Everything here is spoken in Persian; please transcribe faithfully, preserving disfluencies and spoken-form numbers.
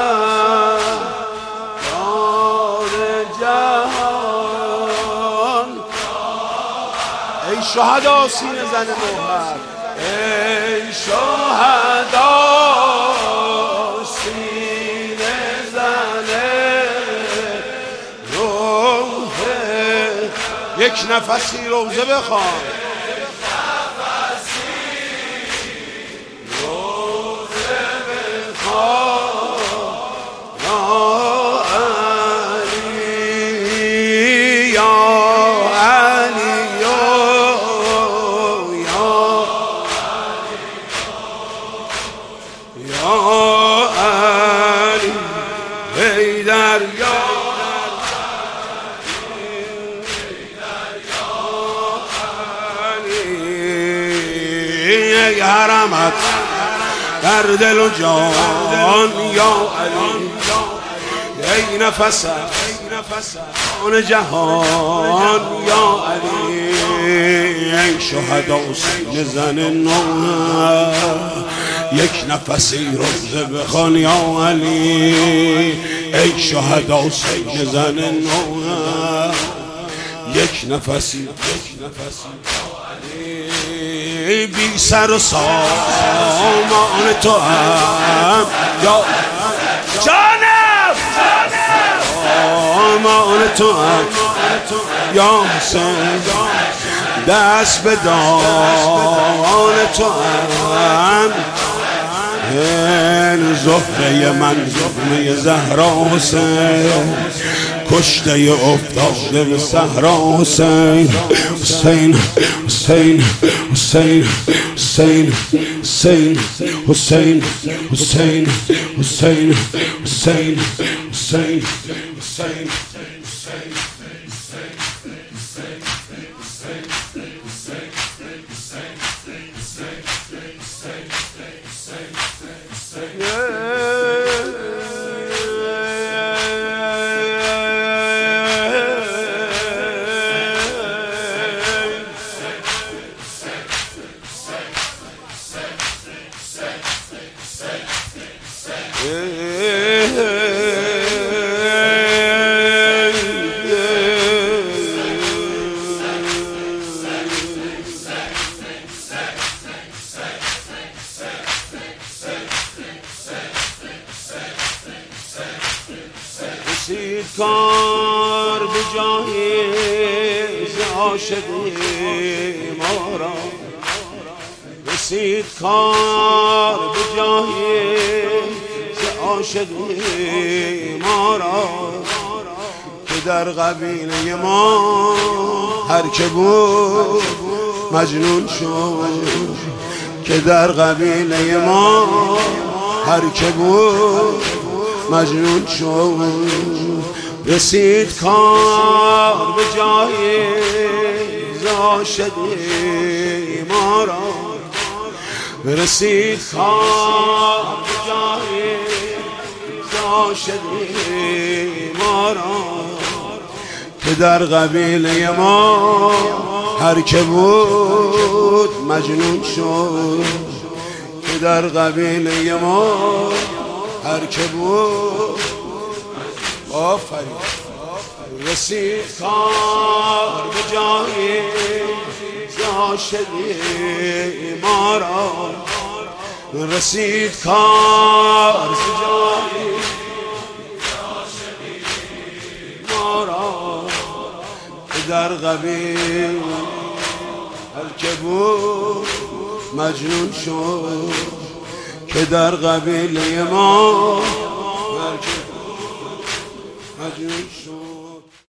جهان ای شهدا سینه زن نوحر ای شهدا سینه زن نوحر یک نفسی روزه بخوان حرمت در دل و جان یا علی ای نفس آن جهان یا علی ای شهدا سینه زن نوحر یک نفسی روزه بخوان یا علی ای شهدا سینه زن نوحر یک نفسی یک نفسی بی سر و سامان تو هم یا جانم سامان تو هم یا حسین دست به دان تو هم این زهره من زهره زهرا حسین کشته افتاده به صحرا حسین حسین حسین حسین حسین حسین حسین حسین حسین حسین حسین حسین رسید کار به جای عاشقی ما را رسید کار به جای عاشقی ما را که در قبیله ما هر که بود مجنون شد که در قبیله ما هر که بود مجنون شد رسید کار به جای عاشقی ما را رسید کار به جای عاشقی ما را که در قبیله ما هر که بود مجنون شد که در قبیله ما هر که بود آفرین رسید کار به جای عاشقی ما را رسید کار به جای عاشقی ما را که در قبیل هر که بود مجنون شد که در قبیله ما هر که بود مجنون شد